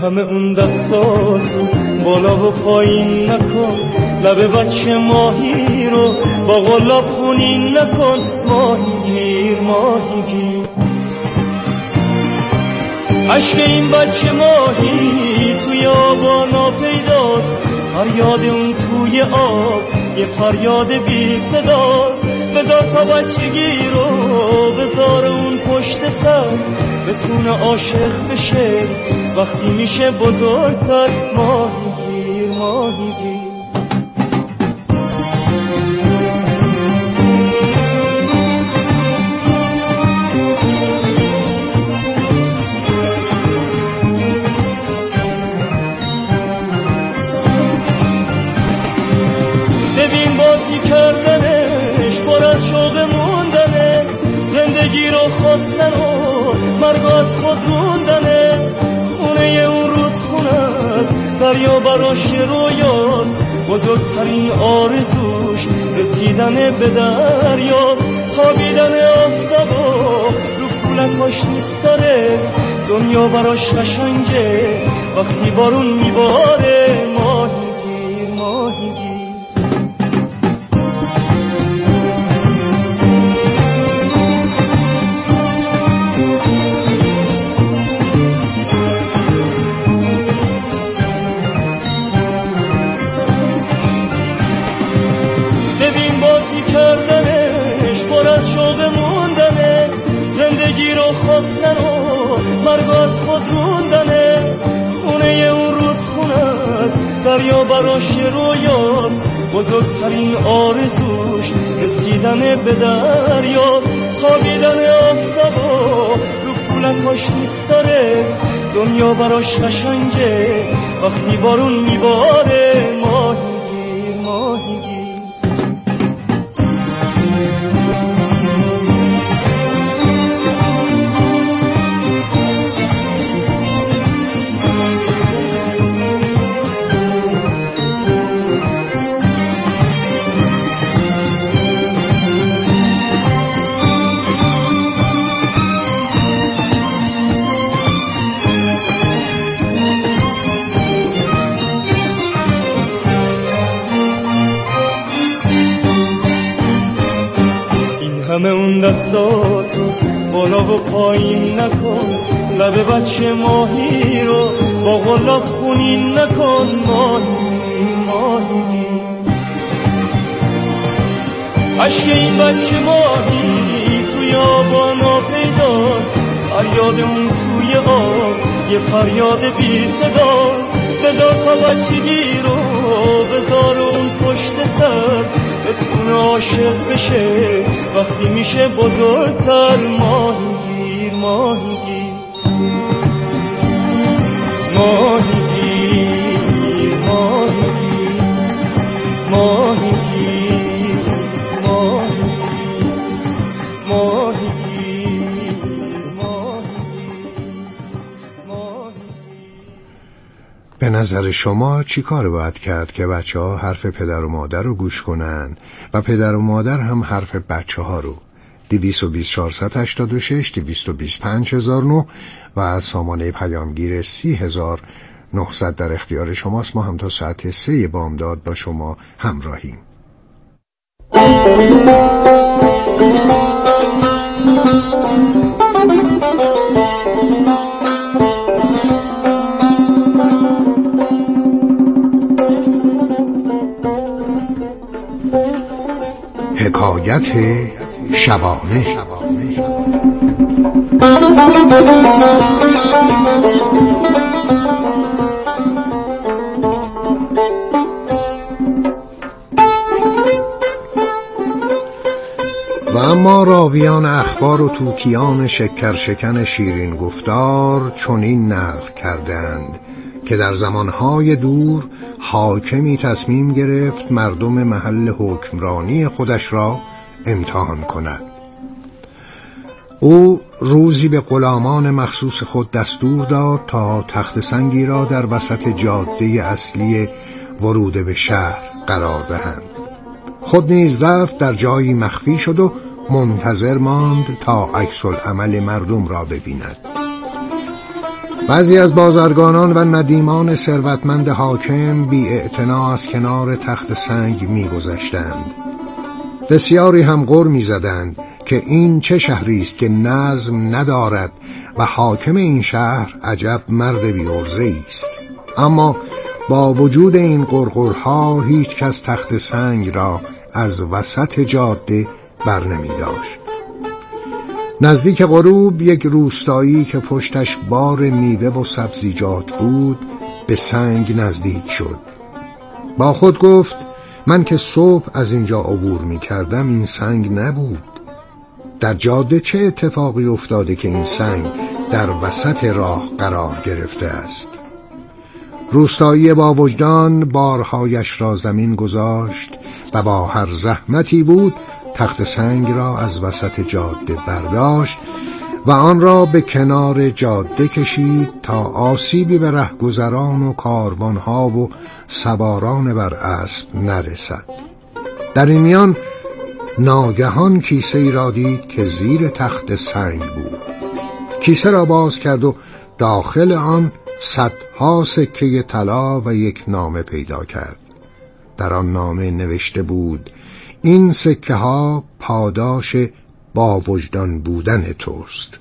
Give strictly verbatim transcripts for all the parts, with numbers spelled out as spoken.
همه اون دستاتو بالا و پایین نکن، لب بچه ماهی رو با قلاب خونین نکن. ماهیگیر ماهیگیر عشق این بچه ماهی توی آبانا پیداست، فریاد اون توی آب یه فریاد بی صداست. بذار تا بچگی رو بذار اون پشت سر، بتونه عاشق بشه وقتی میشه بزرگتر. ماهیگیر ماهیگیر ببین بازی کردنش پر از شوق موندنه، زندگی رو خواستن و مرگ از خود موندنه. خونه اون رودخونه است، دریا براش رویاست، بزرگترین آرزوش رسیدن به دریاست. خوابیدن آفتابا رو کولکاش میستاره، دنیا براش قشنگه وقتی بارون میباره. ماهیگیر ماهیگیر زندگی رو خواستن و مرگ از خود موندنه. خونه اون رودخونه است، دریا براش رویاست، بزرگترین آرزوش رسیدن به دریاست. خوابیدن آفتابا رو کولکاش میستاره، دنیا براش قشنگه وقتی بارون میباره. ماهیگیر ماهیگیر همه اون دستاتو بالا و پایین نکن، لب بچه ماهی رو با قلاب خونین نکن. ماهی ماهی عشق این بچه ماهی توی آبانا پیداست، فریاد اون توی آب یه فریاد بی صداست. بذار تا بچگی رو بذار اون پشت سر، بتونه عاشق بشه وقتی میشه بزرگتر. ماهیگیر ماهیگیر ماهیگیر ماهیگیر ماهیگیر ماهیگیر ماهیگیر ماهیگیر. به نظر شما چی کار باید کرد که بچه ها حرف پدر و مادر رو گوش کنن و پدر و مادر هم حرف بچه ها رو؟ دویست و بیست چهارصد و هشتاد و شش دویست و بیست پنج هزار و نه و سامانه پیامگیر سی هزار و نهصد در اختیار شماست. ما هم تا ساعت سه بامداد با شما همراهیم. حکایت شبانه. و اما راویان اخبار و توتیان شکر شکن شیرین گفتار چنین نقل کردند که در زمانهای دور حاکمی تصمیم گرفت مردم محل حکمرانی خودش را امتحان کند. او روزی به غلامان مخصوص خود دستور داد تا تخت سنگی را در وسط جاده اصلی ورود به شهر قرار دهند. خود نیز رفت در جایی مخفی شد و منتظر ماند تا عکس العمل مردم را ببیند. بعضی از بازرگانان و ندیمان ثروتمند حاکم بی اعتنا از کنار تخت سنگ می گذشتند. بسیاری هم غر می زدند که این چه شهری است که نظم ندارد و حاکم این شهر عجب مرد بی عرضه است. اما با وجود این غرغرها هیچ کس تخت سنگ را از وسط جاده بر نمی داشت. نزدیک غروب یک روستایی که پشتش بار میوه و سبزیجات بود به سنگ نزدیک شد. با خود گفت من که صبح از اینجا عبور می کردم این سنگ نبود. در جاده چه اتفاقی افتاده که این سنگ در وسط راه قرار گرفته است؟ روستایی با وجدان بارهایش را زمین گذاشت و با هر زحمتی بود تخت سنگ را از وسط جاده برداشت و آن را به کنار جاده کشید تا آسیبی به رهگذران و کاروانها و سواران بر اسب نرسد. در این میان ناگهان کیسه ای را دید که زیر تخت سنگ بود. کیسه را باز کرد و داخل آن صدها سکه طلا و یک نامه پیدا کرد. در آن نامه نوشته بود این سکه ها پاداش با وجدان بودن توست.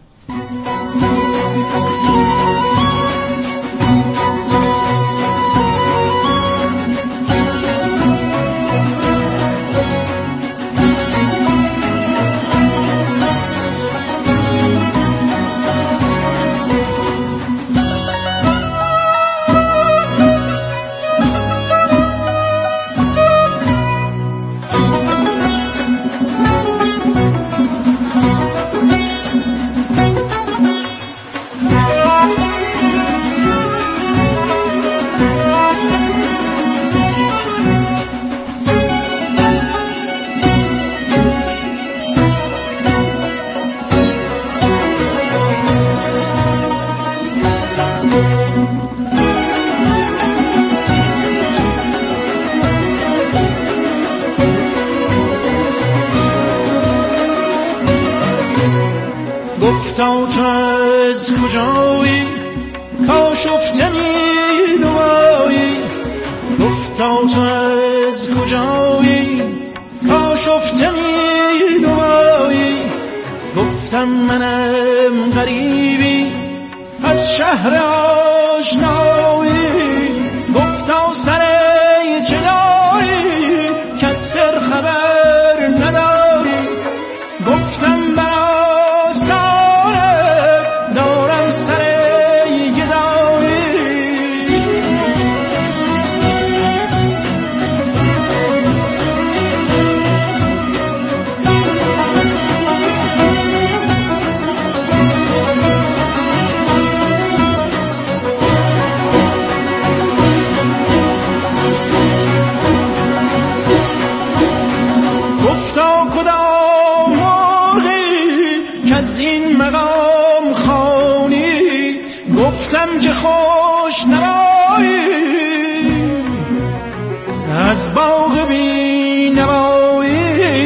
گفتا تو از کجایی کاشفتنی نمایی، گفتا تو از کجایی کاشفتنی نمایی. گفتم منم غریبی از شهر آشنایی، گفتا سر جدایی که از سر خبر نداری. گفتم از این مقام خانی، گفتم که خوش نمایی از باغ بی نوایی.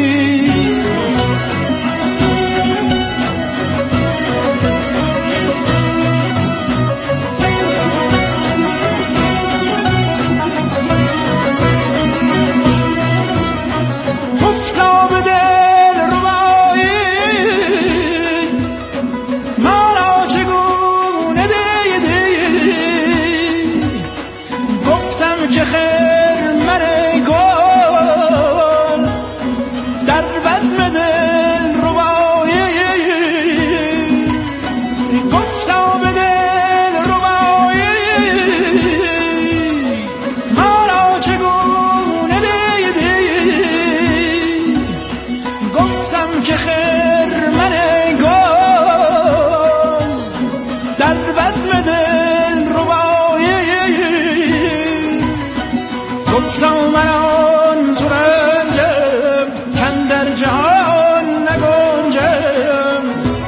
گفتم من آن تو رنجم کن در جهان نگنجم،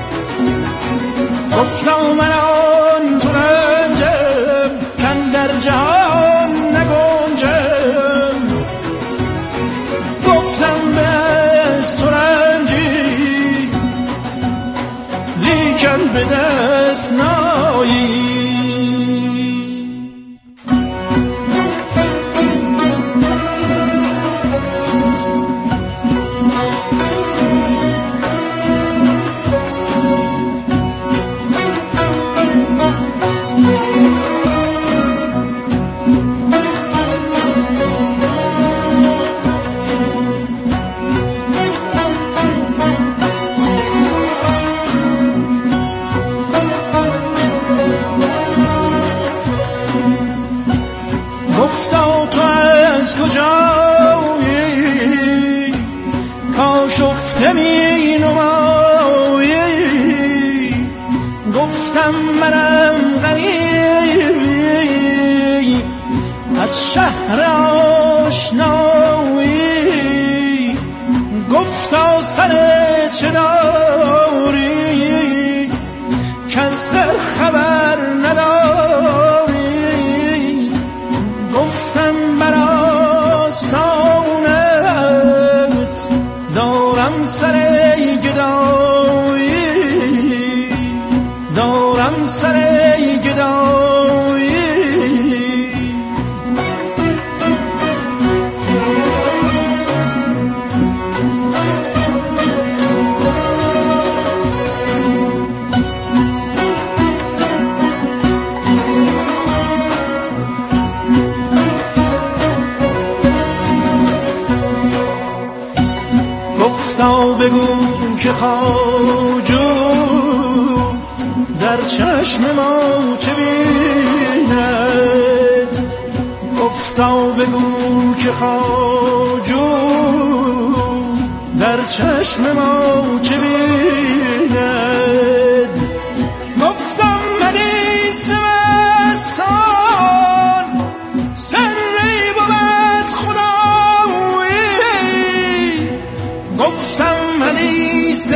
گفتم من آن تو رنجم کن در جهان نگنجم. گفتم بس تو رنجی لیکن به دست نایی. گفتم منم غریب از شهر آشنایی، گفتا سر چه داری که از در خبر نداری، گفتم بر آستانت دارم سر گدایی، دارم سر گدایی. گفتا بگو که خواجو در چشم ما چه بیند، گفتا بگو که خواجو در چشم ما چه بیند، گفتم مدیس مستان سری بود خدایی، گفتم مدیس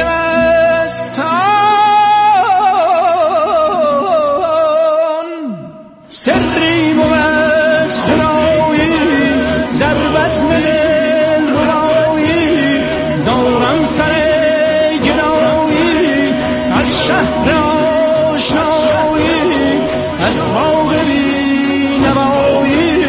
سری بود خدایی، در بزم دل ربایی، دارم سر گدایی از شهر آشنایی، از باغ بی نوایی.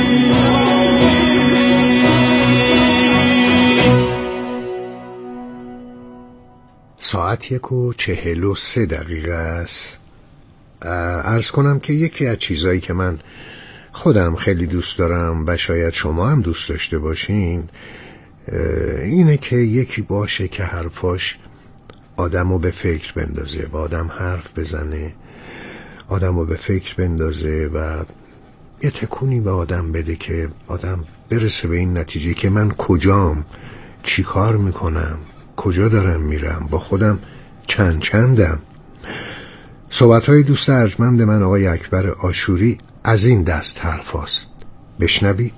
ساعت یک و چهل و سه دقیقه است. عرض کنم که یکی از چیزایی که من خودم خیلی دوست دارم و شاید شما هم دوست داشته باشین اینه که یکی باشه که حرفاش آدمو به فکر بندازه، با آدم حرف بزنه، آدمو به فکر بندازه و یه تکونی به آدم بده که آدم برسه به این نتیجه که من کجام، چی کار میکنم، کجا دارم میرم، با خودم چند چندم. صحبت‌های دوست ارجمند من آقای اکبر آشوری از این دست حرفاست. بشنوید.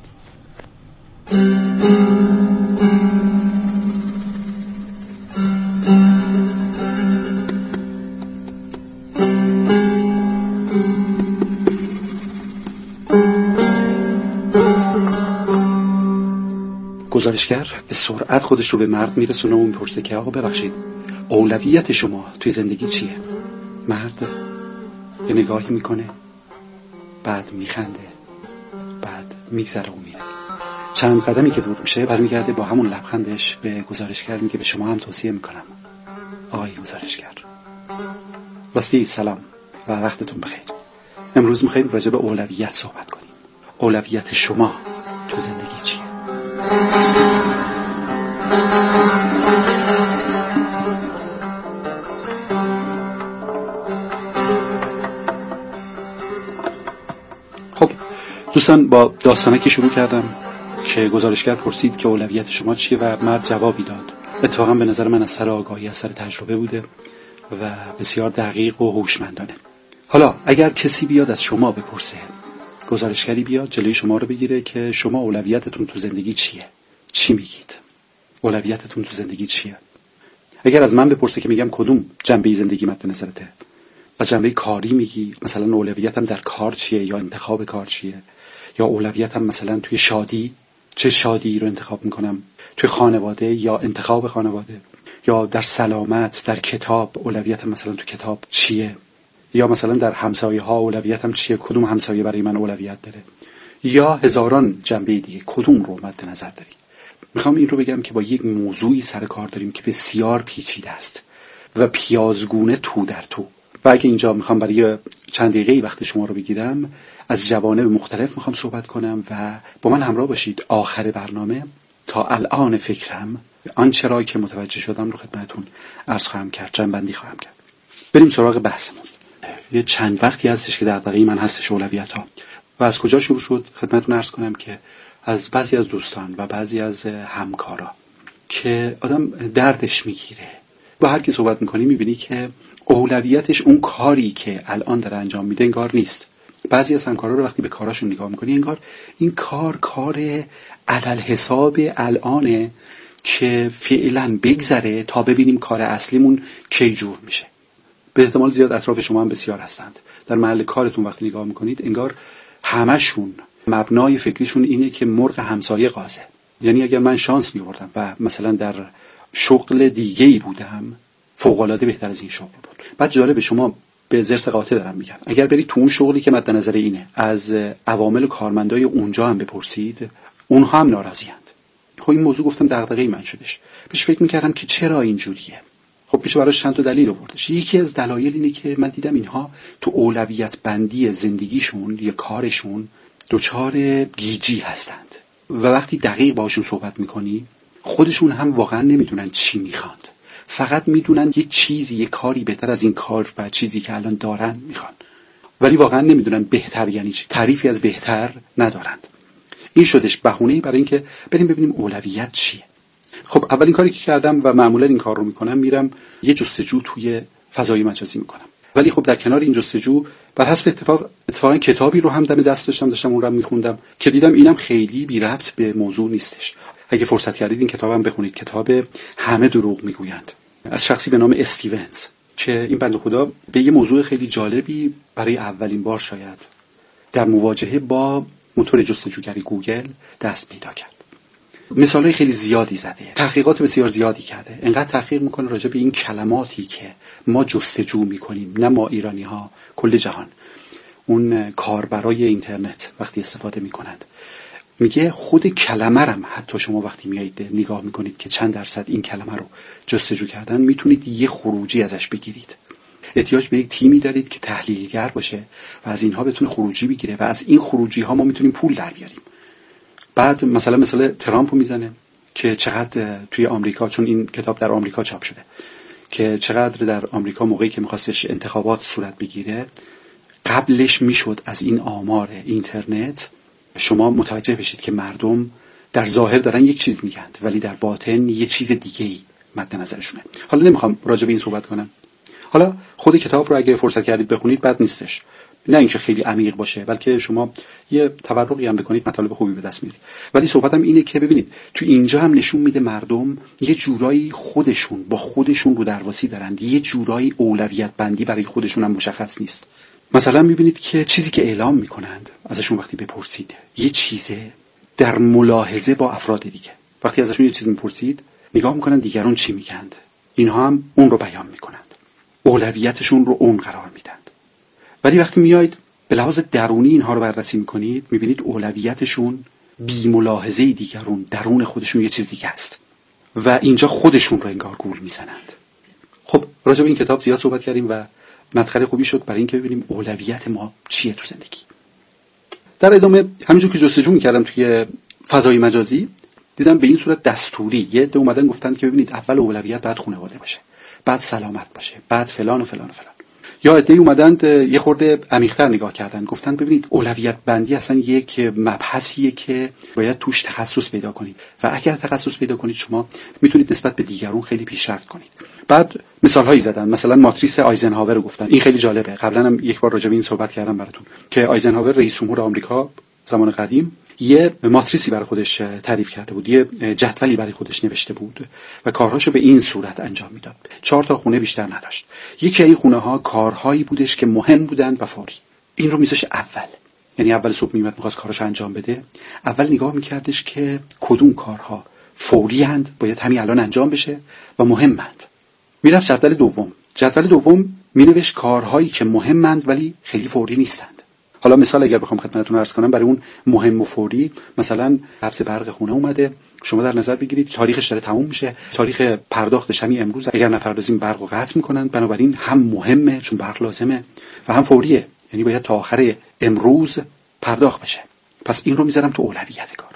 گزارشگر به سرعت خودش رو به مرد میرسونه و میپرسه که آقا ببخشید اولویت شما توی زندگی چیه؟ مرد یه نگاهی میکنه، بعد میخنده، بعد میگذره و میره. چند قدمی که دور میشه برمیگرده با همون لبخندش به گزارشگر میگه به شما هم توصیه میکنم آقای گزارشگر. راستی سلام و وقتتون بخیر. امروز میخوایم راجع به اولویت صحبت کنیم. اولویت شما تو زندگی چیه؟ خب دوستان، با داستانه که شروع کردم که گزارشگر پرسید که اولویت شما چیه و مرد جوابی داد. اتفاقا به نظر من از سر آگاهی، از سر تجربه بوده و بسیار دقیق و هوشمندانه. حالا اگر کسی بیاد از شما بپرسه، گزارشگری بیاد جلوی شما رو بگیره که شما اولویتتون تو زندگی چیه، چی میگید؟ اولویتتون تو زندگی چیه؟ اگر از من بپرسه که میگم کدوم جنبه زندگی مد نظرته، از جنبه کاری میگی مثلا اولویتم در کار چیه یا انتخاب کار چیه، یا اولویتم مثلا توی شادی چه شادی رو انتخاب میکنم، توی خانواده یا انتخاب خانواده، یا در سلامت، در کتاب اولویتم مثلا تو کتاب چیه، یا مثلا در همسایه ها اولویتم چیه، کدوم همسایه برای من اولویت داره، یا هزاران جنبه دیگه، کدوم رو مد نظر داری؟ میخوام این رو بگم که با یک موضوعی سر کار داریم که بسیار پیچیده است و پیازگونه تو در تو. و اگه اینجا میخوام برای چند دقیقه وقت شما رو بگیرم، از جوانب مختلف میخوام صحبت کنم و با من همراه باشید. آخر برنامه تا الان فکرم آنچه را که متوجه شدم رو خدمتتون عرض خواهم کرد، جنبندی خواهم کرد. بریم سراغ بحثمون. یه چند وقتی هستش که دغدغه من هستش اولویت ها. و از کجا شروع شد خدمتتون عرض کنم که از بعضی از دوستان و بعضی از همکارا که آدم دردش میگیره. با هر کی صحبت میکنی میبینی که اولویتش اون کاری که الان داره انجام میده انگار نیست. بعضی از همکارا رو وقتی به کاراشون نگاه میکنی انگار این کار کار علل حساب الانه که فعلا بگذره تا ببینیم کار اصلیمون کی جور میشه. به احتمال زیاد اطراف شما هم بسیار هستند. در محل کارتون وقتی نگاه میکنید انگار همشون مبنای فکریشون اینه که مرغ همسایه قازه. یعنی اگر من شانس می‌آوردم و مثلا در شغل دیگه‌ای بودم فوق‌العاده بهتر از این شغل بود. بعد جالب شما به زرس قاطع دارم میگم اگر برید تو اون شغلی که مد نظر اینه از عوامل کارمندای اونجا هم بپرسید اونها هم ناراضی‌اند. خب این موضوع گفتم دغدغه من شدش. پیش فکر می‌کردم که چرا اینجوریه. خب میشه براش چند تا دلیل آوردش. یکی از دلایل اینه که من دیدم اینها تو اولویت بندی زندگیشون یا کارشون دچار گیجی هستند و وقتی دقیق باشون صحبت میکنی خودشون هم واقعا نمیدونن چی میخواند. فقط میدونن یک چیزی یک کاری بهتر از این کار و چیزی که الان دارن میخوان، ولی واقعا نمیدونن بهتر یعنی چی. تعریفی از بهتر ندارند. این شدش بهونه‌ای برای اینکه بریم ببینیم اولویت چیه. خب اولین کاری که کردم و معمولا این کار رو میکنم میرم یه جستجو توی فضای مجازی میکنم. ولی خب در کنار این جستجو بر حسب اتفاق اتفاقا کتابی رو هم دم دست داشتم داشتم اون رو میخوندم که دیدم اینم خیلی بی ربط به موضوع نیستش. اگه فرصت کردید این کتابم بخونید. کتاب همه دروغ میگویند از شخصی به نام استیونز که این بنده خدا به یه موضوع خیلی جالبی برای اولین بار شاید در مواجهه با موتور جستجوگری گوگل دست پیدا کرد. مثالای خیلی زیادی زده، تحقیقات بسیار زیادی کرده. انقدر تحقیق میکنه راجع به این کلماتی که ما جستجو میکنیم، نه ما ایرانی ها، کل جهان، اون کاربرای اینترنت وقتی استفاده میکنند. میگه خود کلمه رم حتی شما وقتی میایید نگاه میکنید که چند درصد این کلمه رو جستجو کردن میتونید یه خروجی ازش بگیرید. احتیاج به یک تیمی دارید که تحلیلگر باشه و از اینها بتونه خروجی بگیره و از این خروجی ها ما میتونیم پول در بیاریم. بعد مثلا مثلا ترامپو میزنه که چقدر توی آمریکا، چون این کتاب در آمریکا چاپ شده، که چقدر در آمریکا موقعی که میخواستش انتخابات صورت بگیره قبلش میشد از این آمار اینترنت شما متوجه بشید که مردم در ظاهر دارن یک چیز میگن ولی در باطن یه چیز دیگه‌ای مد نظرشونه. حالا نمیخوام راجع به این صحبت کنم. حالا خود کتاب رو اگه فرصت کردید بخونید بد نیستش. نه اینکه خیلی عمیق باشه بلکه شما یه تورقی هم بکنید مطالب خوبی به دست میارید. ولی صحبتم اینه که ببینید تو اینجا هم نشون میده مردم یه جورایی خودشون با خودشون رو درواسی دارند. یه جورایی اولویت بندی برای خودشون هم مشخص نیست. مثلا میبینید که چیزی که اعلام میکنند ازشون وقتی بپرسید یه چیزه در ملاحظه با افراد دیگه. وقتی ازشون یه چیز میپرسید نگاه میکنن دیگران چی میگند، اینها هم اون رو بیان میکنند، اولویتشون رو اون قرار میدند. ولی وقتی میایید به لحاظ درونی اینها رو بررسی میکنید میبینید اولویتشون بی ملاحظه دیگران، درون خودشون یه چیز دیگه است و اینجا خودشون رو انگار گول میزنند. خب راجع به این کتاب زیاد صحبت کردیم و مدخل خوبی شد برای اینکه ببینیم اولویت ما چیه تو زندگی. در ادامه همینجور که جستجو میکردم توی فضای مجازی دیدم به این صورت دستوری یه عده اومدن گفتن که ببینید اول اولویت بعد خانواده باشه، بعد سلامت باشه، بعد فلان و فلان و فلان. یا عده اومدن یه خورده عمیق‌تر نگاه کردن گفتن ببینید اولویت بندی اصلا یک مبحثیه که باید توش تخصص پیدا کنید و اگر تخصص پیدا کنید شما میتونید نسبت به دیگران خیلی پیشرفت کنید. بعد مثال هایی زدن، مثلا ماتریس آیزنهاور رو گفتن. این خیلی جالبه، قبلا هم یک بار راجع به این صحبت کردم براتون که آیزنهاور رئیس جمهور آمریکا زمان قدیم یه ماتریسی برای خودش تعریف کرده بود، یه جدولی برای خودش نوشته بود و کارهاشو به این صورت انجام میداد. چهار تا خونه بیشتر نداشت. یکی از این خونه ها کارهایی بودش که مهم بودند و فوری. این رو میذاش اول، یعنی اول صبح میمد میخواست کاراشو انجام بده، اول نگاه میکردش که کدوم کارها فوری اند، باید همین الان انجام بشه و مهمند. میرفت جدول دوم، جدول دوم مینوشت کارهایی که مهمند ولی خیلی فوری نیستند. حالا مثال اگر بخوام خدمتتون عرض کنم برای اون مهم و فوری، مثلا قبض برق خونه اومده، شما در نظر بگیرید تاریخش داره تموم میشه، تاریخ پرداختش همین امروز، اگر نپردازیم برق رو قطع میکنن، بنابراین هم مهمه چون برق لازمه و هم فوریه، یعنی باید تا آخر امروز پرداخت بشه. پس این رو میذارم تو اولویت کار.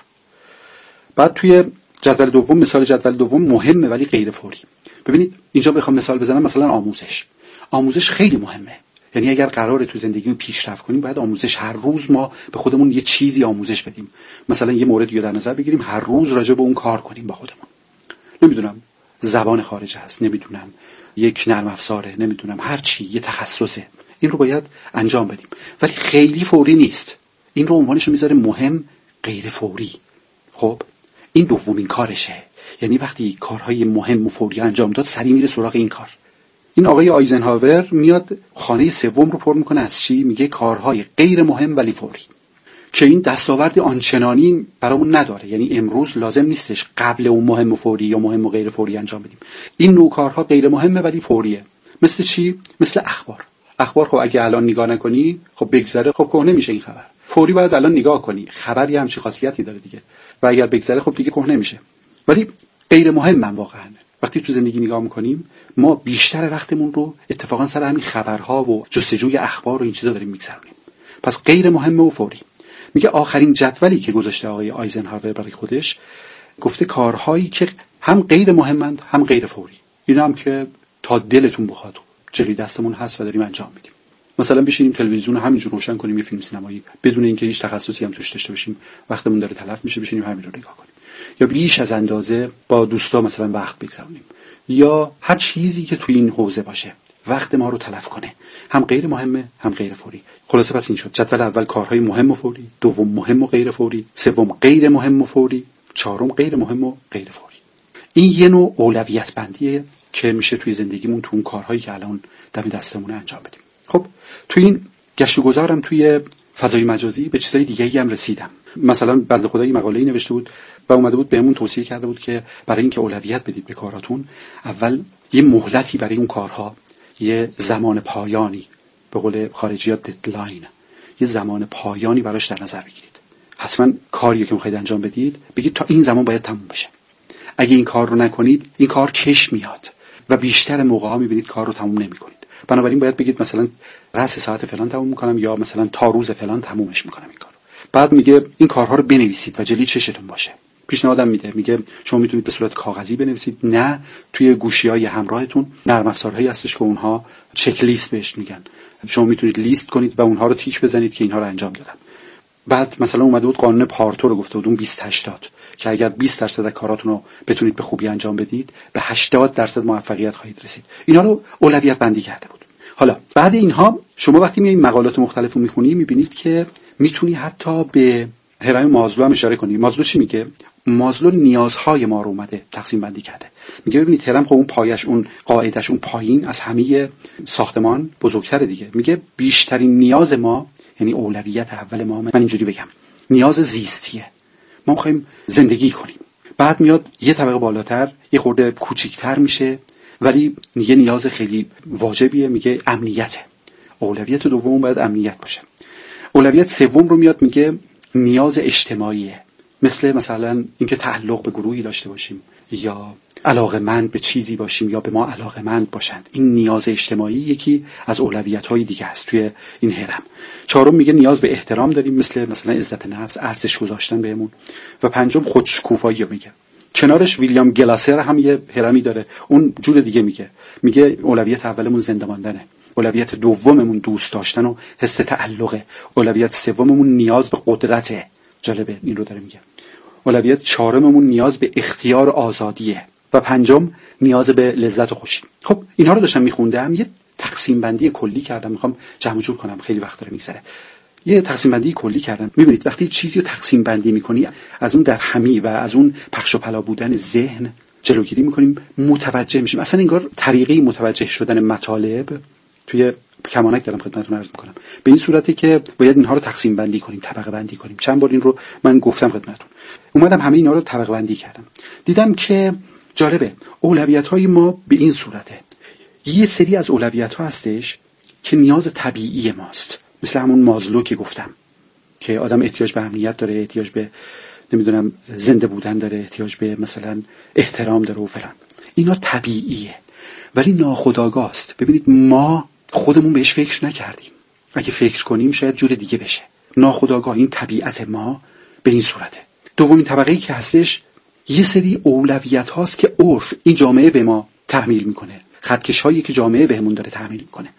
بعد توی جدول دوم، مثال جدول دوم مهمه ولی غیر فوری. ببینید اینجا بخوام مثال بزنم، مثلا آموزش. آموزش خیلی مهمه، یعنی اگر قراره تو زندگی پیشرفت کنیم باید آموزش، هر روز ما به خودمون یه چیزی آموزش بدیم. مثلا یه موردی رو در نظر بگیریم، هر روز راجع به اون کار کنیم با خودمون. نمیدونم زبان خارجه هست، نمیدونم یک نرم افزاره، نمیدونم هر چی، یه تخصصه، این رو باید انجام بدیم، ولی خیلی فوری نیست. این رو عنوانش رو میذاره مهم غیر فوری. خب این دومین کارشه، یعنی وقتی کارهای مهم و فوری انجام داد سریع میره سراغ این کار. این آقای آیزنهاور میاد خانه سوم رو پر میکنه از چی؟ میگه کارهای غیر مهم ولی فوری، که این دستاورد آنچنانی برامون نداره. یعنی امروز لازم نیستش قبل اون مهم و فوری یا مهم و غیر فوری انجام بدیم. این نوع کارها غیر مهمه ولی فوریه. مثل چی؟ مثل اخبار. اخبار خب اگه الان نگاه نکنی خب بگذره، خب کهنه میشه این خبر. فوری باید الان نگاه کنی، خبری همچی خاصیتی داره دیگه، و اگر بگذره خب دیگه کهنه میشه. ولی غیر مهم واقعا وقتی تو زندگی نگاه میکنیم ما بیشتر وقتمون رو اتفاقا سر همین خبرها و جستجوی اخبار و این چیزا داریم میگذرونیم. پس غیر مهم و فوری. میگه آخرین جدولی که گذاشته آقای آیزنهاور برای خودش، گفته کارهایی که هم غیر مهمند هم غیر فوری، اینا هم که تا دلتون بخواد جلوی دستمون هست و داریم انجام میدیم. مثلا بشینیم تلویزیون همینجور روشن کنیم یه فیلم سینمایی بدون اینکه هیچ تخصصی هم توش داشته باشیم، وقتمون داره تلف میشه، بشینیم همین رو نگاه کنیم، یا بیش از اندازه با دوستا مثلا وقت بگذرونیم، یا هر چیزی که توی این حوزه باشه وقت ما رو تلف کنه، هم غیر مهمه هم غیر فوری. خلاصه پس این شد جدول اول کارهای مهم و فوری، دوم مهم و غیر فوری، سوم غیر مهم و فوری، چهارم غیر مهم و غیر فوری. این یه نوع اولویت بندیه که میشه توی زندگیمون تو اون کارهایی که الان دم دستمون انجام بدیم. خب توی این گشت و گذارم توی فضای مجازی به چیزای دیگه‌ای هم رسیدم. مثلا بنده خدا یه مقاله‌ای نوشته بود و اومده بود بهمون توصیه کرده بود که برای اینکه اولویت بدید به کاراتون، اول یه مهلتی برای اون کارها، یه زمان پایانی، به قول خارجی‌ها ددلاین، یه زمان پایانی براش در نظر بگیرید. حتما کاری که می‌خواید انجام بدید بگید تا این زمان باید تموم بشه. اگه این کار رو نکنید این کار کش میاد و بیشتر موقع‌ها می‌بینید کار رو تموم نمی‌کنید. بنابراین باید بگید مثلا رأس ساعت فلان تموم می‌کنم یا مثلا تا روز فلان تمومش می‌کنم این کارو. بعد میگه این کارها رو بنویسید و جلوی چشتون باشه. پیشنهادم میده، میگه شما میتونید به صورت کاغذی بنویسید، نه توی گوشی‌های همراهتون نرم افزارهایی هستش که اونها چک لیست بهش میگن، شما میتونید لیست کنید و اونها رو تیک بزنید که اینها رو انجام دادم. بعد مثلا اومده بود قانون پارتو رو گفته بود، اون بیست هشتاد، که اگر بیست درصد از کاراتون رو بتونید به خوبی انجام بدید به هشتاد درصد موفقیت خواهید رسید. اینا رو اولویت بندی کرده بود. حالا بعد اینها شما وقتی میایین مقالات مختلفو میخونی میبینید که میتونی حتی به هرم مازلو هم اشاره کنی. مازلو چی میگه؟ مازلو نیازهای ما رو اومده تقسیم بندی کرده. میگه ببینید هرم خب اون پایش، اون قاعدش، اون پایین از همه ساختمان بزرگتره دیگه. میگه بیشترین نیاز ما، یعنی اولویت اول ما، من اینجوری بگم، نیاز زیستیه. ما میخوایم زندگی کنیم. بعد میاد یه طبقه بالاتر یه خورده کوچیک‌تر میشه ولی یه نیاز خیلی واجبیه، میگه امنیته. اولویت دوم باید امنیت باشه. اولویت سوم رو میاد میگه نیاز اجتماعیه، مثل مثلا اینکه تعلق به گروهی داشته باشیم یا علاقه‌مند به چیزی باشیم یا به ما علاقه‌مند باشند. این نیاز اجتماعی یکی از اولویت‌های دیگه است توی این هرم. چهارم میگه نیاز به احترام داریم، مثل مثلا عزت نفس، ارزش گذاشتن بهمون. و پنجم خودشکوفایی رو میگه. کنارش ویلیام گلاسر هم یه هرمی داره، اون جور دیگه میگه. میگه اولویت اولمون زنده ماندنه، اولویت دوممون دوست داشتن و حس تعلقه، اولویت سوممون نیاز به قدرته. جالبه این رو داره میگه. اولویت چهارممون نیاز به اختیار آزادیه و پنجم نیاز به لذت و خوشی. خب اینها رو داشتم میخوندم، یه تقسیم بندی کلی کردم، میخوام جمع جور کنم، خیلی وقت داره میگذره. یه تقسیم بندی کلی کردم. میبینید وقتی چیزی رو تقسیم بندی میکنی از اون در همی و از اون پخش و پلا بودن ذهن جلوگیری میکنیم، متوجه میشیم. اصلا انگار طریقه متوجه شدن مطالب توی کمانک دارم خدمتتون عرض میکنم، به این صورتی که باید اینها رو تقسیم بندی کنیم، طبقه بندی کنیم. چند بار این رو من گفتم خدمتتون. اومدم همه اینا رو طبقه بندی کردم، دیدم که جالبه اولویت‌های ما به این صورته. یه سری از اولویت‌ها هستش که نیاز طبیعی ماست، مثل همون مازلو که گفتم که آدم احتیاج به امنیت داره، احتیاج به نمیدونم زنده بودن داره، احتیاج به مثلا احترام داره و فلان. اینا طبیعیه ولی ناخودآگاه است. ببینید ما خودمون بهش فکر نکردیم، اگه فکر کنیم شاید جور دیگه بشه. ناخودآگاه این طبیعت ما به این صورته. دومین طبقه‌ای که هستش یه سری اولویت هاست که عرف این جامعه به ما تحمیل میکنه، خطکش هایی که جامعه بهمون داره تحمیل میکنه.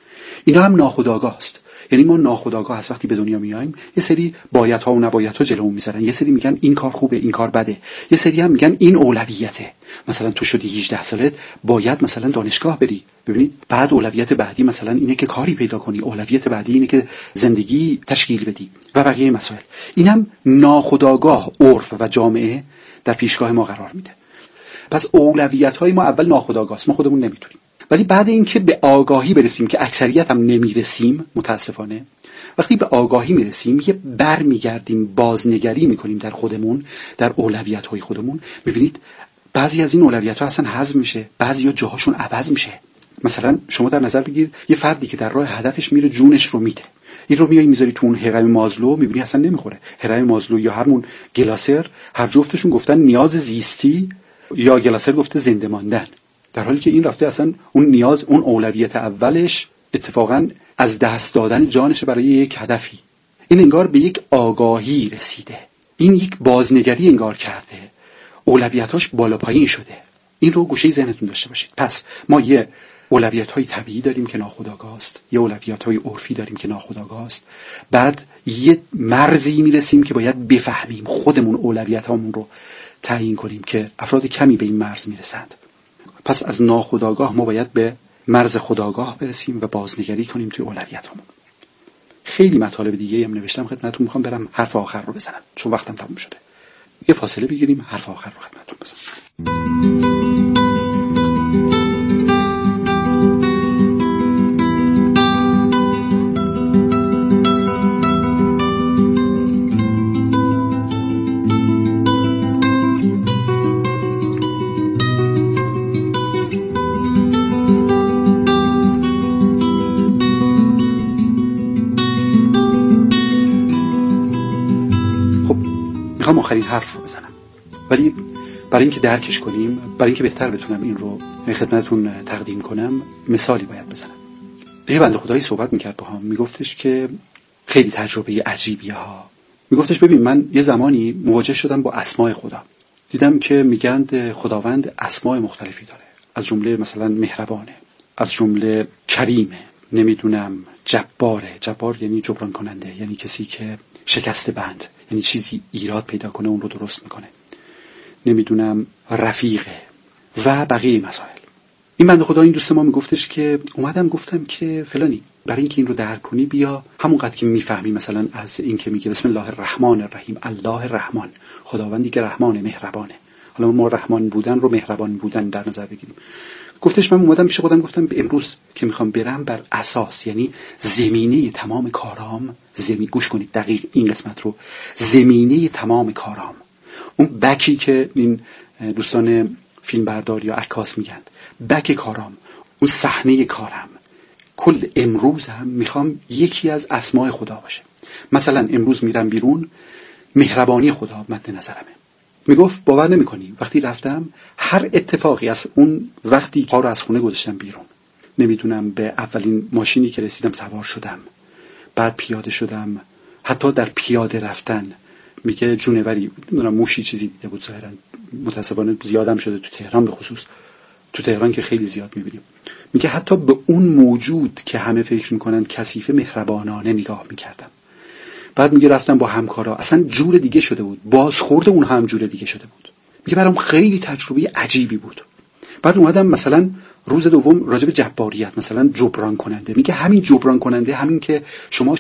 اینا هم ناخودآگاه است. یعنی ما ناخودآگاه از وقتی به دنیا میایم یه سری بایدها و نبایدها جلومون میذارن، یه سری میگن این کار خوبه این کار بده، یه سری هم میگن این اولویته. مثلا تو شدی هجده سالت باید مثلا دانشگاه بری، ببینید بعد اولویت بعدی مثلا اینه که کاری پیدا کنی، اولویت بعدی اینه که زندگی تشکیل بدی و بقیه مسائل. اینم ناخودآگاه عرف و جامعه در پیشگاه ما قرار میده. پس اولویت‌های ما اول ناخودآگاه است، ما خودمون نمیتونیم. ولی بعد اینکه به آگاهی برسیم که اکثریت هم نمیرسیم متاسفانه، وقتی به آگاهی میرسیم یه بر میگردیم بازنگری میکنیم در خودمون، در اولویت‌های خودمون، میبینید بعضی از این اولویت‌ها اصلا حذف میشه، بعضی‌ها جاهاشون عوض میشه. مثلا شما در نظر بگیر یه فردی که در راه هدفش میره جونش رو میده، این رو میای میذاری تو اون هرم مازلو، میبینی اصلا نمیخوره. هرم مازلو یا همون گلاسر هر جفتشون گفتن نیاز زیستی، یا گلاسر گفته زنده ماندن، در حالی که این رفته اصلا اون نیاز، اون اولویت اولش اتفاقا از دست دادن جانش برای یک هدفی. این انگار به یک آگاهی رسیده، این یک بازنگری انگار کرده، اولویتاش بالا پایین شده. این رو گوشه ذهنتون داشته باشید. پس ما یه اولویت‌های طبیعی داریم که ناخودآگاه است، یه اولویت‌های عرفی داریم که ناخودآگاه است، بعد یه مرزی میرسیم که باید بفهمیم خودمون اولویت‌هامون رو تعیین کنیم که افراد کمی به این مرز میرسند. پس از ناخودآگاه ما باید به مرز خودآگاه برسیم و بازنگری کنیم توی اولویت‌هامون. خیلی مطالب دیگه هم نوشتم خدمتتون، میخوام برم حرف آخر رو بزنم چون وقتم تموم شده. یه فاصله بگیریم، حرف آخر رو خدمتتون بزنم. میخوام آخرین حرف رو بزنم، ولی برای اینکه درکش کنیم، برای اینکه بهتر بتونم این رو خدمتتون تقدیم کنم، مثالی باید بزنم. یه بنده خدایی صحبت میکرد با هم، میگفتش که خیلی تجربه عجیبیه ها. میگفتش ببین من یه زمانی مواجه شدم با اسماء خدا، دیدم که میگن خداوند اسماء مختلفی داره، از جمله مثلا مهربانه، از جمله کریمه، نمیدونم جباره. جبار یعنی جبران کننده، یعنی کسی که شکست بند، یعنی چیزی ایراد پیدا کنه اون رو درست میکنه. نمیدونم رفیقه و بقیه مسائل. این بنده خدا این دوست ما میگفتش که اومدم گفتم که فلانی برای اینکه این رو درک کنی بیا همونقدر که میفهمی مثلا از این که میگه بسم الله الرحمن الرحیم، الله رحمان، خداوندی که رحمان مهربانه. حالا ما رحمان بودن رو مهربان بودن در نظر بگیریم. گفتش من اومدم پیش خودم گفتم امروز که میخوام برم بر اساس، یعنی زمینه تمام کارام، زمین گوش کنید دقیق این قسمت رو، زمینه تمام کارام، اون بکی که این دوستان فیلم بردار یا عکاس میگن، بک کارام، اون صحنه کارم، کل امروز هم میخوام یکی از اسماء خدا باشه. مثلا امروز میرم بیرون، مهربانی خدا مد نظرمه. میگفت باور نمیکنی وقتی رفتم هر اتفاقی از اون وقتی پا رو از خونه گذاشتم بیرون، نمیدونم به اولین ماشینی که رسیدم سوار شدم، بعد پیاده شدم، حتی در پیاده رفتن میگه جونوری نمیدونم موشی چیزی دیده بود، ظاهرا متاسفانه زیادم شده تو تهران، به خصوص تو تهران که خیلی زیاد میبینیم. میگه حتی به اون موجود که همه فکر میکنن کثیف مهربانانه نگاه میکردم. بعد میگه رفتم با همکارا، اصلا جور دیگه شده بود، بازخورد اون هم جور دیگه شده بود. میگه برام خیلی تجربه عجیبی بود. بعد اومدم مثلا روز دوم راجع به جباریت، مثلا جبران کننده، میگه همین جبران کننده، همین که شما